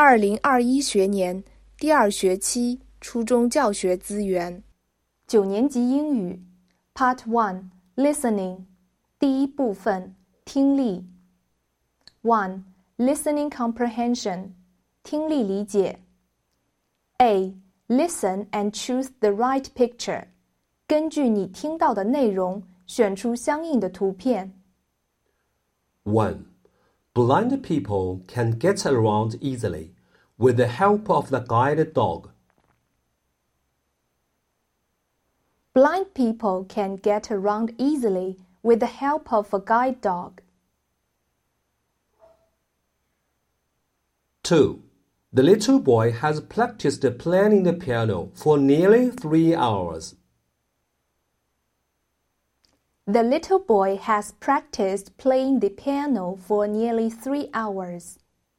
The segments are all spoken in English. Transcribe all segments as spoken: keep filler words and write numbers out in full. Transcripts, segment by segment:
二零二一学年第二学期初中教学资源，九年级英语 Part one Listening 第一部分听力 one Listening Comprehension 听力理解 A. Listen and choose the right picture 根据你听到的内容选出相应的图片 one. Blind people can get around easily with the help of the guide dog. Blind people can get around easily with the help of a guide dog. two. The little boy has practiced playing the piano for nearly three hours. The little boy has practiced playing the piano for nearly three hours.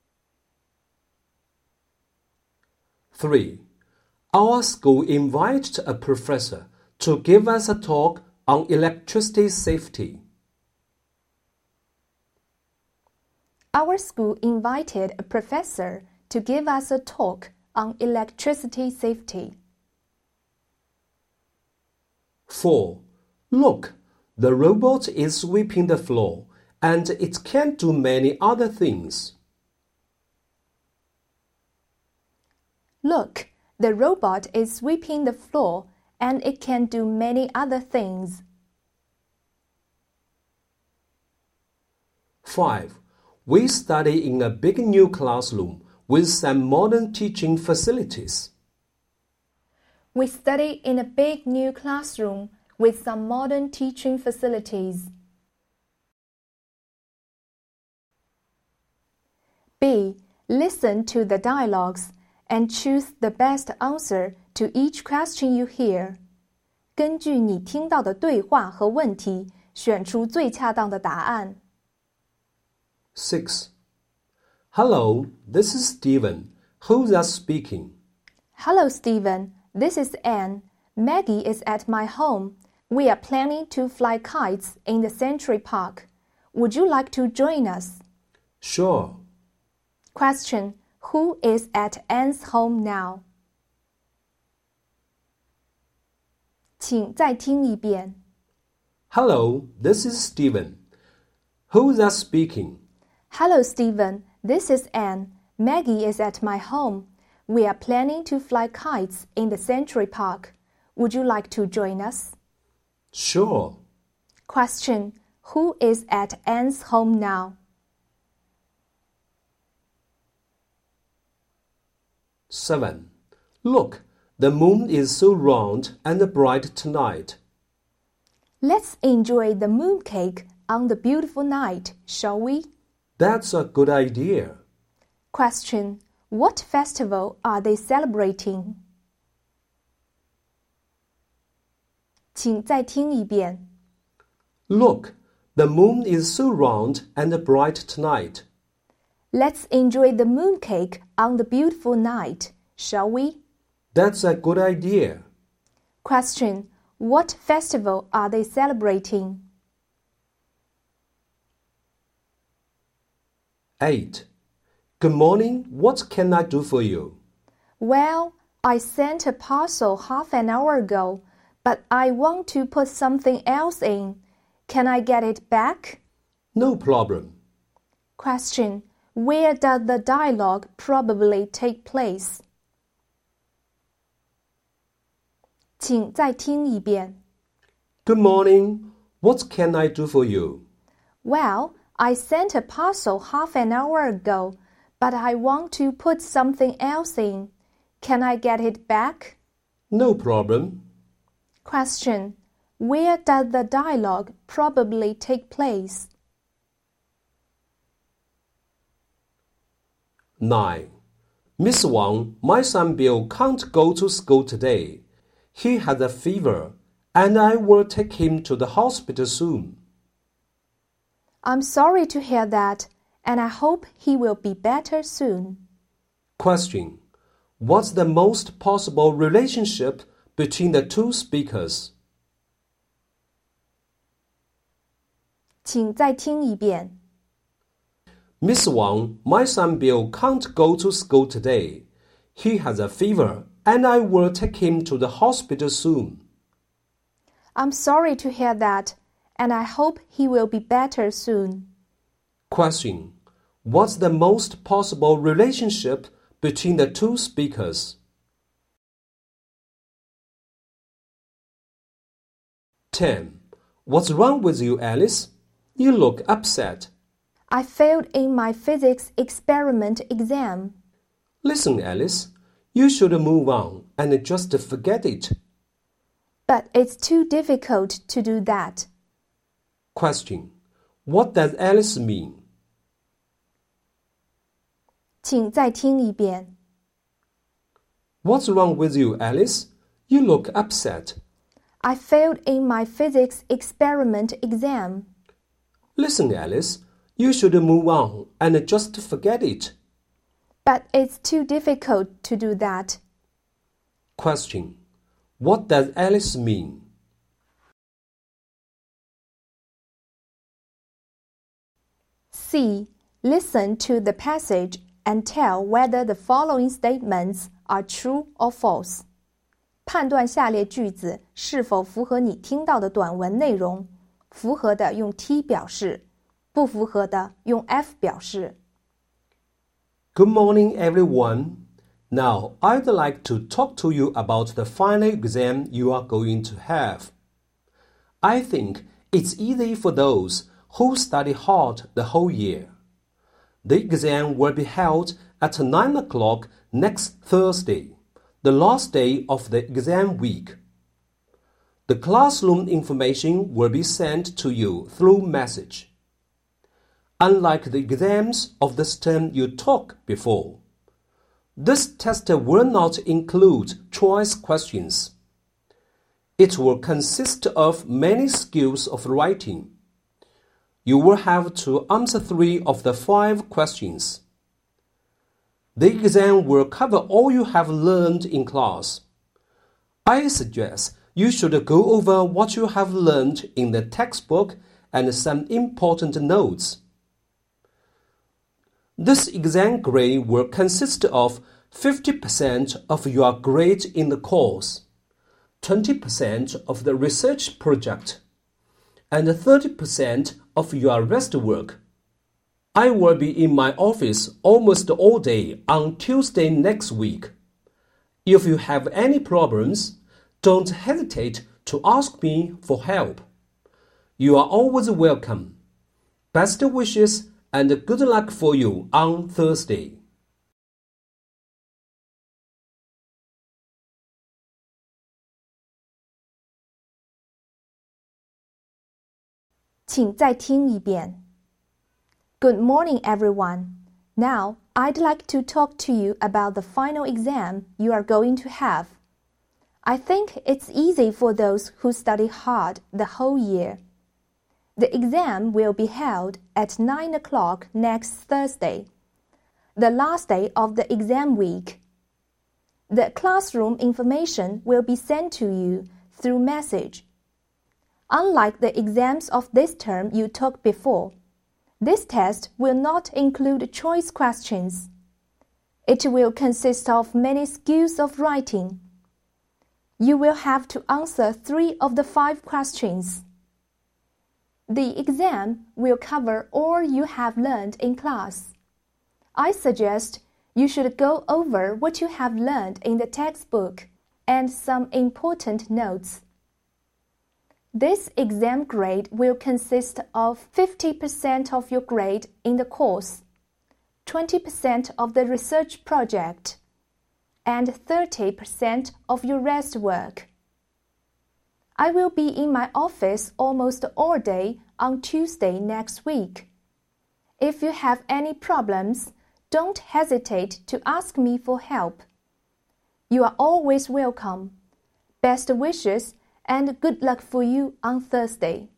three. Our school invited a professor to give us a talk on electricity safety. Our school invited a professor to give us a talk on electricity safety. four. Look, the robot is sweeping the floor, and it can do many other things. Look, the robot is sweeping the floor, and it can do many other things. five. We study in a big new classroom with some modern teaching facilities. We study in a big new classroom with some modern teaching facilities. B. Listen to the dialogues and choose the best answer to each question you hear. 根据你听到的对话和问题，选出最恰当的答案。 six. Hello, this is Stephen. Who's that speaking? Hello, Stephen. This is Anne. Maggie is at my home. We are planning to fly kites in the Century Park. Would you like to join us? Sure. Question. Who is at Anne's home now? 请再听一遍。 Hello, this is Stephen. Who's that speaking? Hello, Stephen. This is Anne. Maggie is at my home. We are planning to fly kites in the Century Park. Would you like to join us? Sure. Question. Who is at Anne's home now? seven. Look, the moon is so round and bright tonight. Let's enjoy the mooncake on the beautiful night, shall we? That's a good idea. Question. What festival are they celebrating? 请再听一遍。 Look, the moon is so round and bright tonight. Let's enjoy the mooncake on the beautiful night, shall we? That's a good idea. Question. What festival are they celebrating? eight. Good morning. What can I do for you? Well, I sent a parcel half an hour ago, but I want to put something else in. Can I get it back? No problem. Question. Where does the dialogue probably take place? 请再听一遍。 Good morning. What can I do for you? Well, I sent a parcel half an hour ago, but I want to put something else in. Can I get it back? No problem. Question. Where does the dialogue probably take place? nine. Miss Wang, my son Bill can't go to school today. He has a fever, and I will take him to the hospital soon. I'm sorry to hear that, and I hope he will be better soon. Question. What's the most possible relationship between the two speakers? 请再听一遍。 Miss Wang, my son Bill can't go to school today. He has a fever, and I will take him to the hospital soon. I'm sorry to hear that, and I hope he will be better soon. Question. What's the most possible relationship between the two speakers? ten. What's wrong with you, Alice? You look upset. I failed in my physics experiment exam. Listen, Alice, you should move on and just forget it. But it's too difficult to do that. Question. What does Alice mean? 请再听一遍。 What's wrong with you, Alice? You look upset. I failed in my physics experiment exam. Listen, Alice, you should move on and just forget it. But it's too difficult to do that. Question. What does Alice mean? C. Listen to the passage and tell whether the following statements are true or false. 判断下列句子是否符合你听到的短文内容，符合的用 T 表示，不符合的用 F 表示。 Good morning, everyone. Now, I'd like to talk to you about the final exam you are going to have. I think it's easy for those who study hard the whole year. The exam will be held at nine o'clock next Thursday, the last day of the exam week. The classroom information will be sent to you through message. Unlike the exams of this term you took before, this test will not include choice questions. It will consist of many skills of writing. You will have to answer three of the five questions. The exam will cover all you have learned in class. I suggest you should go over what you have learned in the textbook and some important notes. This exam grade will consist of fifty percent of your grade in the course, twenty percent of the research project, and thirty percent of your rest work. I will be in my office almost all day on Tuesday next week. If you have any problems, don't hesitate to ask me for help. You are always welcome. Best wishes and good luck for you on Thursday. Good morning, everyone. Now, I'd like to talk to you about the final exam you are going to have. I think it's easy for those who study hard the whole year. The exam will be held at nine o'clock next Thursday, the last day of the exam week. The classroom information will be sent to you through message. Unlike the exams of this term you took before, this test will not include choice questions. It will consist of many skills of writing. You will have to answer three of the five questions. The exam will cover all you have learned in class. I suggest you should go over what you have learned in the textbook and some important notes. This exam grade will consist of fifty percent of your grade in the course, twenty percent of the research project, and thirty percent of your rest work. I will be in my office almost all day on Tuesday next week. If you have any problems, don't hesitate to ask me for help. You are always welcome. Best wishes and good luck for you on Thursday.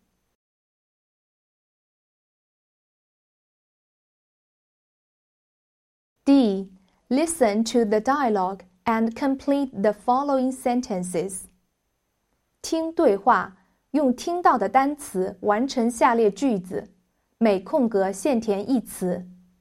D. Listen to the dialogue and complete the following sentences. 听对话，用听到的单词完成下列句子，每空格现填一词。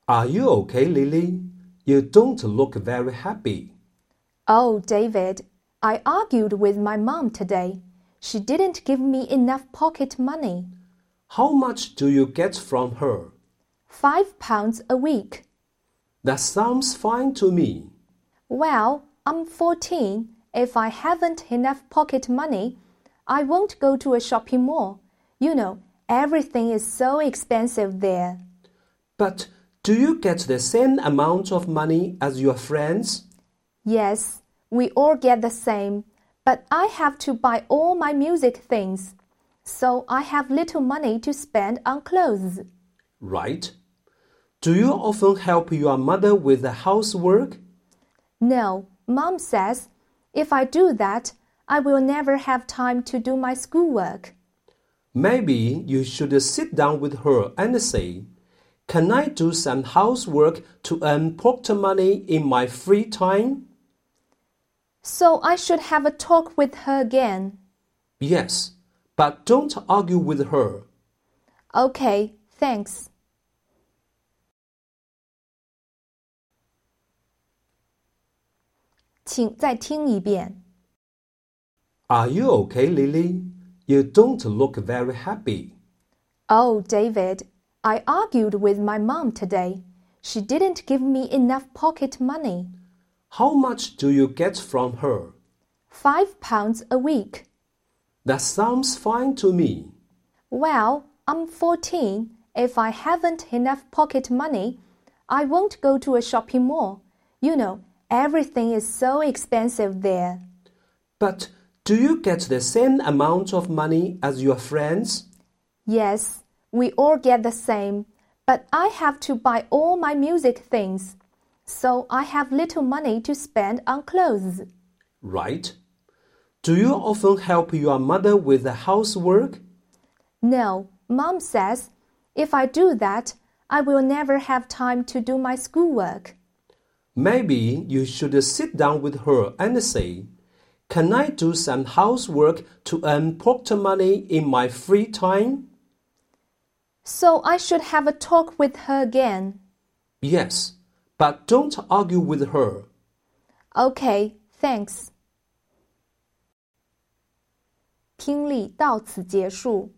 Are you okay, Lily? You don't look very happy. Oh, David, I argued with my mom today. She didn't give me enough pocket money. How much do you get from her? Five pounds a week. That sounds fine to me. Well, I'm fourteen. If I haven't enough pocket money, I won't go to a shopping mall. You know, everything is so expensive there. But do you get the same amount of money as your friends? Yes, we all get the same, but I have to buy all my music things, so I have little money to spend on clothes. Right. Do you often help your mother with the housework? No, Mom says, if I do that, I will never have time to do my schoolwork. Maybe you should sit down with her and say, "Can I do some housework to earn pocket money in my free time?" So I should have a talk with her again. Yes, but don't argue with her. Okay, thanks. 请再听一遍。 Are you okay, Lily? You don't look very happy. Oh, David, I argued with my mom today. She didn't give me enough pocket money. How much do you get from her? Five pounds a week. That sounds fine to me. Well, I'm fourteen. If I haven't enough pocket money, I won't go to a shopping mall. You know, everything is so expensive there. But do you get the same amount of money as your friends? Yes, we all get the same, but I have to buy all my music things, so I have little money to spend on clothes. Right. Do you often help your mother with the housework? No, Mom says, if I do that, I will never have time to do my schoolwork. Maybe you should sit down with her and say, "Can I do some housework to earn pocket money in my free time?" So I should have a talk with her again. Yes, but don't argue with her. Okay, thanks. 听力到此结束。